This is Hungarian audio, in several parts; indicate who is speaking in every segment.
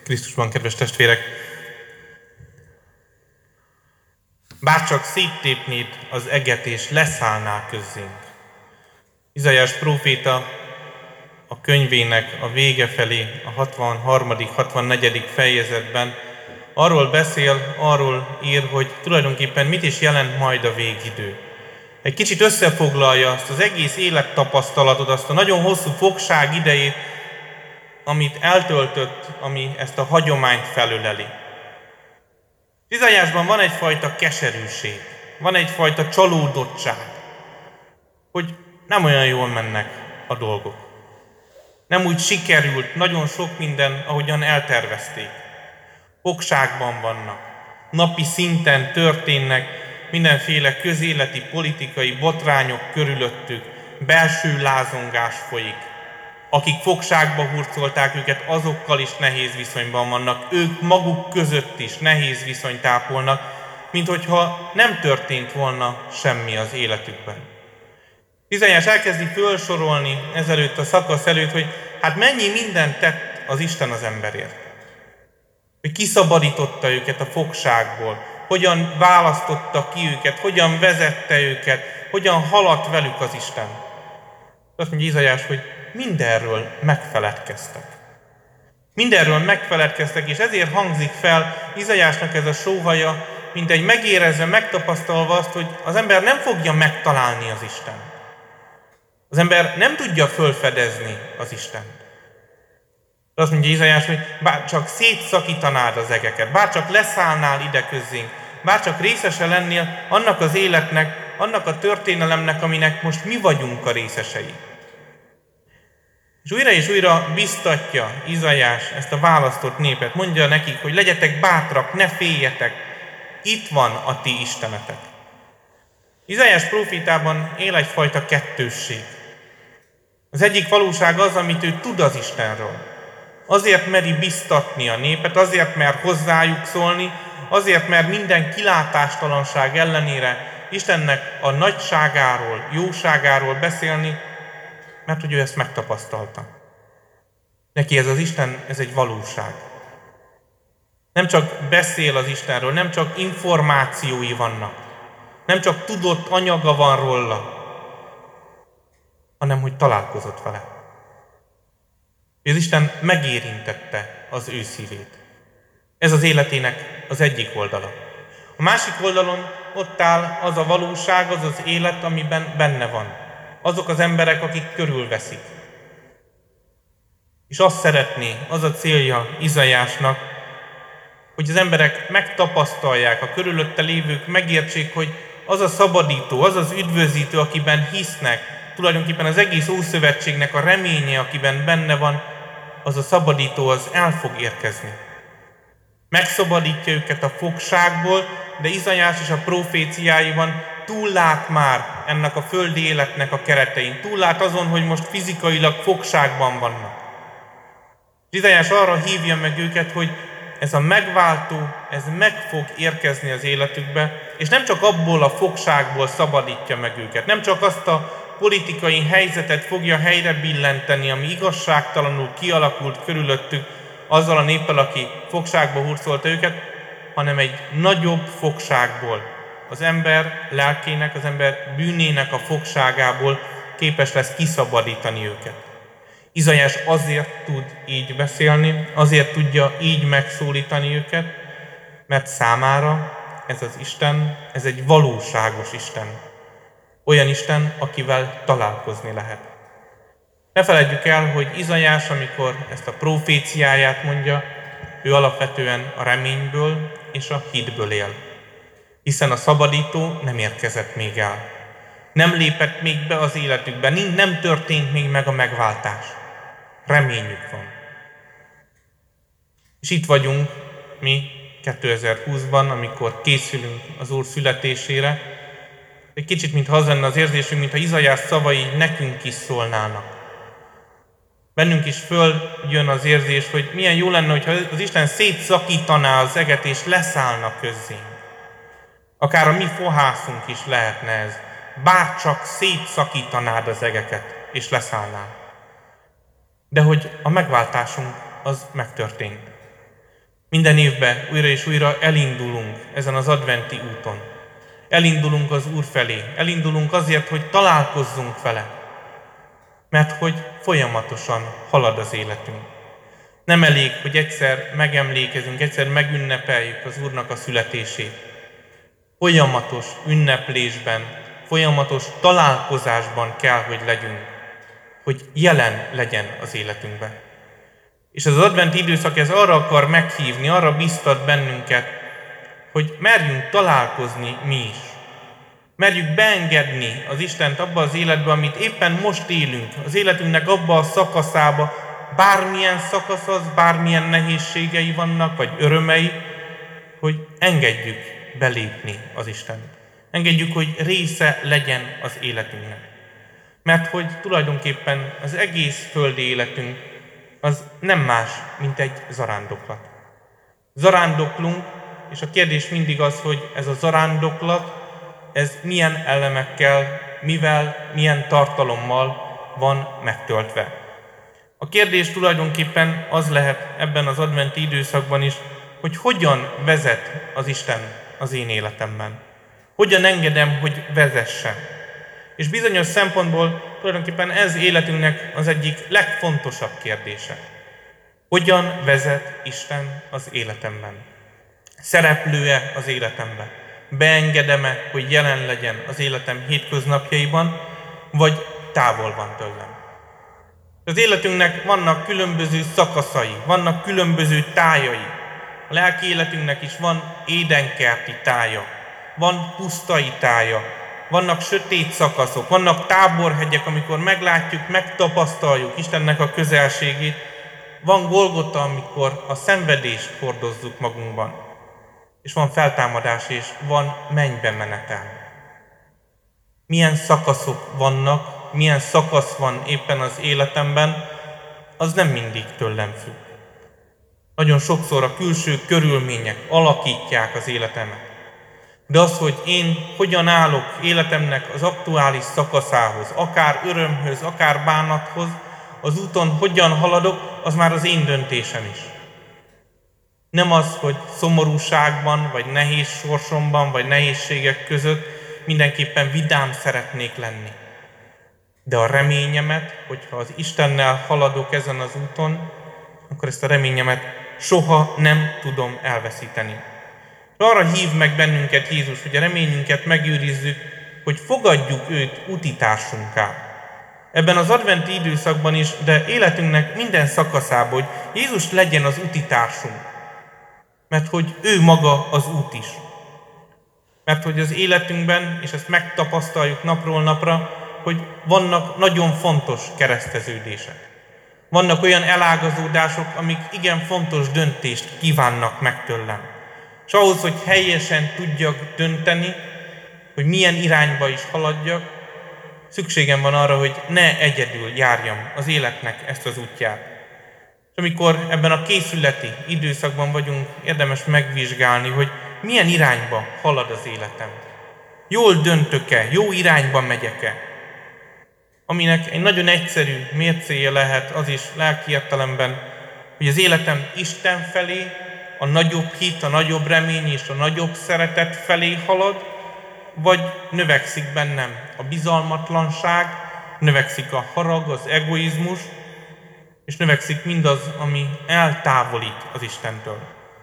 Speaker 1: Krisztusban, kedves testvérek! Bárcsak széttépnéd az eget és leszállnál közzénk. Izaiás próféta a könyvének a vége felé, a 63., 64. fejezetben arról beszél, arról ír, hogy tulajdonképpen mit is jelent majd a végidő. Egy kicsit összefoglalja azt az egész élettapasztalatot, azt a nagyon hosszú fogság idejét, amit eltöltött, ami ezt a hagyományt felöleli. Izaiásban van egyfajta keserűség, van egyfajta csalódottság, hogy nem olyan jól mennek a dolgok. Nem úgy sikerült nagyon sok minden, ahogyan eltervezték. Fogságban vannak, napi szinten történnek mindenféle közéleti, politikai botrányok körülöttük, belső lázongás folyik. Akik fogságba hurcolták őket, azokkal is nehéz viszonyban vannak, ők maguk között is nehéz viszonyt ápolnak, mint hogyha nem történt volna semmi az életükben. Izaiás elkezdi felsorolni ezelőtt a szakasz előtt, hogy hát mennyi mindent tett az Isten az emberért. Hogy kiszabadította őket a fogságból, hogyan választotta ki őket, hogyan vezette őket, hogyan haladt velük az Isten. Azt mondja Izaiás, hogy mindenről megfeledkeztek. Mindenről megfeledkeztek, és ezért hangzik fel Izaiásnak ez a sóhaja, mint egy megérezve, megtapasztalva azt, hogy az ember nem fogja megtalálni az Istent. Az ember nem tudja fölfedezni az Istent. Azt mondja Izaiás, hogy bár csak szétszakítanád az egeket, bár csak leszállnál ide közzénk, bár csak részese lennél annak az életnek, annak a történelemnek, aminek most mi vagyunk a részesei. És újra biztatja Izaiás ezt a választott népet, mondja nekik, hogy legyetek bátrak, ne féljetek, itt van a ti istenetek. Izaiás prófétában él egyfajta kettősség. Az egyik valóság az, amit ő tud az Istenről. Azért meri biztatni a népet, azért mer hozzájuk szólni, azért mer minden kilátástalanság ellenére Istennek a nagyságáról, jóságáról beszélni, mert hogy ő ezt megtapasztalta. Neki ez az Isten, ez egy valóság. Nem csak beszél az Istenről, nem csak információi vannak, nem csak tudott anyaga van róla, hanem hogy találkozott vele. Az Isten megérintette az ő szívét. Ez az életének az egyik oldala. A másik oldalon ott áll az a valóság, az az élet, amiben benne van. Azok az emberek, akik körülveszik. És azt szeretné, az a célja Izaiásnak, hogy az emberek megtapasztalják, a körülötte lévők megértsék, hogy az a szabadító, az az üdvözítő, akiben hisznek, tulajdonképpen az egész Ószövetségnek a reménye, akiben benne van, az a szabadító, az el fog érkezni. Megszabadítja őket a fogságból, de Izaiás és a proféciáiban túllát már ennek a földi életnek a keretein. Túllát azon, hogy most fizikailag fogságban vannak. Izaiás arra hívja meg őket, hogy ez a megváltó, ez meg fog érkezni az életükbe, és nem csak abból a fogságból szabadítja meg őket, nem csak azt a politikai helyzetet fogja helyre billenteni, ami igazságtalanul kialakult körülöttük, azzal a néppel, aki fogságba hurcolta őket, hanem egy nagyobb fogságból, az ember lelkének, az ember bűnének a fogságából képes lesz kiszabadítani őket. Izaiás azért tud így beszélni, azért tudja így megszólítani őket, mert számára ez az Isten, ez egy valóságos Isten. Olyan Isten, akivel találkozni lehet. Ne feledjük el, hogy Izaiás, amikor ezt a proféciáját mondja, ő alapvetően a reményből és a hitből él. Hiszen a szabadító nem érkezett még el. Nem lépett még be az életükbe, nem történt még meg a megváltás. Reményük van. És itt vagyunk mi 2020-ban, amikor készülünk az Úr születésére. Egy kicsit, mintha az lenne az érzésünk, mintha Izaiás szavai nekünk is szólnának. Bennünk is följön az érzés, hogy milyen jó lenne, hogyha az Isten szétszakítaná az eget és leszállna közzénk. Akár a mi fohászunk is lehetne ez. Bárcsak szétszakítanád az egeket és leszállnál. De hogy a megváltásunk az megtörtént. Minden évben újra és újra elindulunk ezen az adventi úton. Elindulunk az Úr felé, elindulunk azért, hogy találkozzunk vele, mert hogy folyamatosan halad az életünk. Nem elég, hogy egyszer megemlékezünk, egyszer megünnepeljük az Úrnak a születését. Folyamatos ünneplésben, folyamatos találkozásban kell, hogy legyünk, hogy jelen legyen az életünkben. És az adventi időszak ez arra akar meghívni, arra biztat bennünket, hogy merjünk találkozni mi is. Merjük beengedni az Istent abba az életbe, amit éppen most élünk, az életünknek abba a szakaszába, bármilyen szakasz az, bármilyen nehézségei vannak, vagy örömei, hogy engedjük belépni az Istent. Engedjük, hogy része legyen az életünknek. Mert hogy tulajdonképpen az egész földi életünk az nem más, mint egy zarándoklat. Zarándoklunk, és a kérdés mindig az, hogy ez a zarándoklat, ez milyen elemekkel, mivel, milyen tartalommal van megtöltve. A kérdés tulajdonképpen az lehet ebben az adventi időszakban is, hogy hogyan vezet az Isten az én életemben. Hogyan engedem, hogy vezessen. És bizonyos szempontból tulajdonképpen ez életünknek az egyik legfontosabb kérdése. Hogyan vezet Isten az életemben? Szereplő-e az életemben? Beengedem-e, hogy jelen legyen az életem hétköznapjaiban, vagy távol van tőlem? Az életünknek vannak különböző szakaszai, vannak különböző tájai. A lelki életünknek is van édenkerti tája, van pusztai tája, vannak sötét szakaszok, vannak táborhegyek, amikor meglátjuk, megtapasztaljuk Istennek a közelségét, van Golgota, amikor a szenvedést hordozzuk magunkban, és van feltámadás, és van mennybe menetel. Milyen szakaszok vannak, milyen szakasz van éppen az életemben, az nem mindig tőlem függ. Nagyon sokszor a külső körülmények alakítják az életemet. De az, hogy én hogyan állok életemnek az aktuális szakaszához, akár örömhöz, akár bánathoz, az úton hogyan haladok, az már az én döntésem is. Nem az, hogy szomorúságban, vagy nehéz sorsomban, vagy nehézségek között mindenképpen vidám szeretnék lenni. De a reményemet, hogyha az Istennel haladok ezen az úton, akkor ezt a reményemet soha nem tudom elveszíteni. Arra hív meg bennünket Jézus, hogy a reményünket megőrizzük, hogy fogadjuk őt utitársunká. Ebben az adventi időszakban is, de életünknek minden szakaszában, hogy Jézus legyen az utitársunk. Mert hogy ő maga az út is. Mert hogy az életünkben, és ezt megtapasztaljuk napról napra, hogy vannak nagyon fontos kereszteződések. Vannak olyan elágazódások, amik igen fontos döntést kívánnak meg tőlem. És ahhoz, hogy helyesen tudjak dönteni, hogy milyen irányba is haladjak, szükségem van arra, hogy ne egyedül járjam az életnek ezt az útját. És amikor ebben a készületi időszakban vagyunk, érdemes megvizsgálni, hogy milyen irányba halad az életem. Jól döntök-e, jó irányba megyek-e? Aminek egy nagyon egyszerű mércéje lehet az is lelki értelemben, hogy az életem Isten felé, a nagyobb hit, a nagyobb remény és a nagyobb szeretet felé halad, vagy növekszik bennem a bizalmatlanság, növekszik a harag, az egoizmus, és növekszik mindaz, ami eltávolít az Istentől.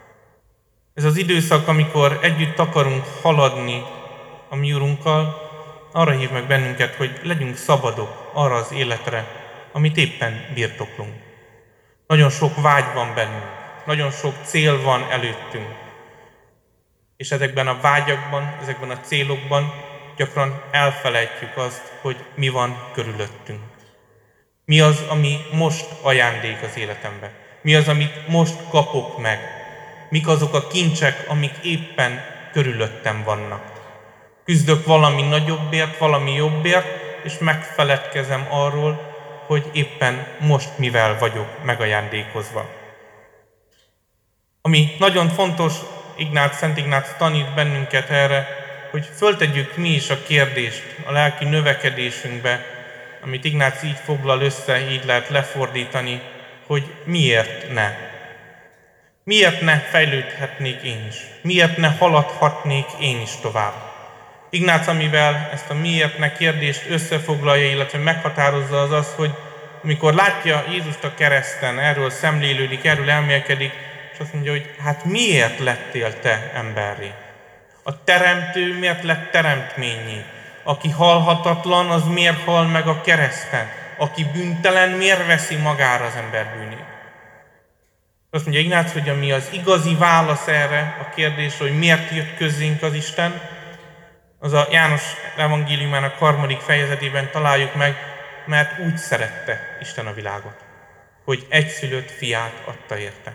Speaker 1: Ez az időszak, amikor együtt akarunk haladni a mi Urunkkal, arra hív meg bennünket, hogy legyünk szabadok arra az életre, amit éppen birtoklunk. Nagyon sok vágy van bennünk, nagyon sok cél van előttünk. És ezekben a vágyakban, ezekben a célokban gyakran elfelejtjük azt, hogy mi van körülöttünk. Mi az, ami most ajándék az életemben? Mi az, amit most kapok meg? Mik azok a kincsek, amik éppen körülöttem vannak? Küzdök valami nagyobbért, valami jobbért, és megfeledkezem arról, hogy éppen most mivel vagyok megajándékozva. Ami nagyon fontos, Szent Ignác tanít bennünket erre, hogy föltegyük mi is a kérdést a lelki növekedésünkbe, amit Ignác így foglal össze, így lehet lefordítani, hogy miért ne. Miért ne fejlődhetnék én is? Miért ne haladhatnék én is tovább? Ignác, amivel ezt a miért ne kérdést összefoglalja, illetve meghatározza, az, hogy amikor látja Jézust a kereszten, erről szemlélődik, erről elmélkedik, és azt mondja, hogy hát miért lettél te emberré? A teremtő miért lett teremtménnyé? Aki halhatatlan, az miért hal meg a kereszten? Aki bűntelen, miért veszi magára az ember bűnét? Azt mondja Ignác, hogy ami az igazi válasz erre a kérdésre, hogy miért jött közzénk az Isten, az a János evangéliumának 3. fejezetében találjuk meg, mert úgy szerette Isten a világot, hogy egyszülött fiát adta érte.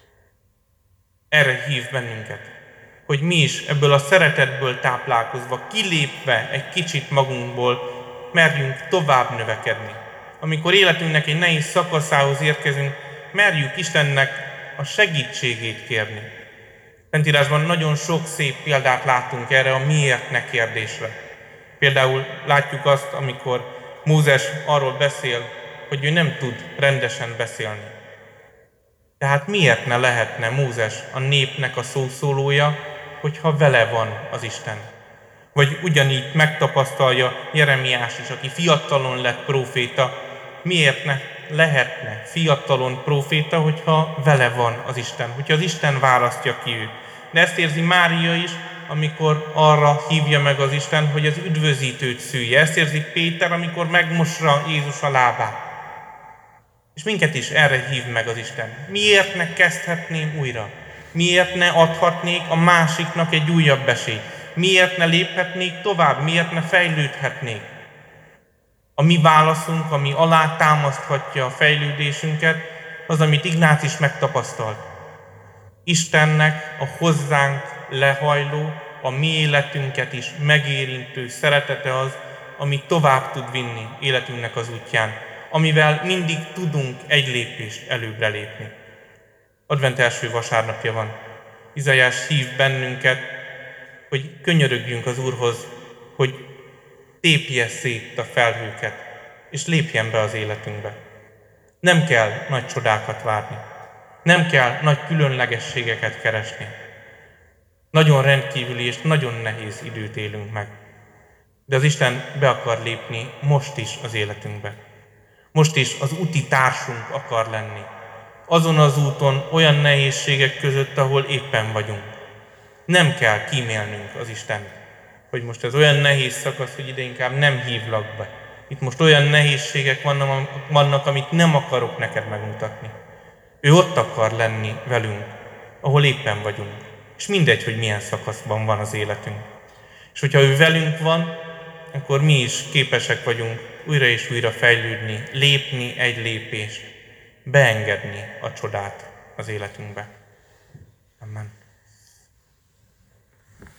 Speaker 1: Erre hív bennünket, hogy mi is ebből a szeretetből táplálkozva, kilépve egy kicsit magunkból, merjünk tovább növekedni. Amikor életünknek egy nehéz szakaszához érkezünk, merjük Istennek a segítségét kérni. Szentírásban nagyon sok szép példát látunk erre a miért ne kérdésre. Például látjuk azt, amikor Mózes arról beszél, hogy ő nem tud rendesen beszélni. Tehát miért ne lehetne Mózes a népnek a szószólója, hogyha vele van az Isten? Vagy ugyanígy megtapasztalja Jeremiás is, aki fiatalon lett próféta, miért ne lehetne fiatalon próféta, hogyha vele van az Isten, hogyha az Isten választja ki őt. De ezt érzi Mária is, amikor arra hívja meg az Isten, hogy az üdvözítőt szülje. Ezt érzi Péter, amikor megmosra Jézus a lábát. És minket is erre hív meg az Isten. Miért ne kezdhetném újra? Miért ne adhatnék a másiknak egy újabb esélyt? Miért ne léphetnék tovább? Miért ne fejlődhetnék? A mi válaszunk, ami alá támaszthatja a fejlődésünket, az, amit Ignác is megtapasztalt. Istennek a hozzánk lehajló, a mi életünket is megérintő szeretete az, ami tovább tud vinni életünknek az útján, amivel mindig tudunk egy lépést előbbre lépni. Advent első vasárnapja van. Izaiás hív bennünket, hogy könyörögjünk az Úrhoz, hogy tépje szét a felhőket, és lépjen be az életünkbe. Nem kell nagy csodákat várni. Nem kell nagy különlegességeket keresni. Nagyon rendkívüli és nagyon nehéz időt élünk meg. De az Isten be akar lépni most is az életünkbe. Most is az úti társunk akar lenni. Azon az úton, olyan nehézségek között, ahol éppen vagyunk. Nem kell kímélnünk az Istent, hogy most ez olyan nehéz szakasz, hogy ide inkább nem hívlak be. Itt most olyan nehézségek vannak, amit nem akarok neked megmutatni. Ő ott akar lenni velünk, ahol éppen vagyunk. És mindegy, hogy milyen szakaszban van az életünk. És hogyha ő velünk van, akkor mi is képesek vagyunk újra és újra fejlődni, lépni egy lépést, beengedni a csodát az életünkbe.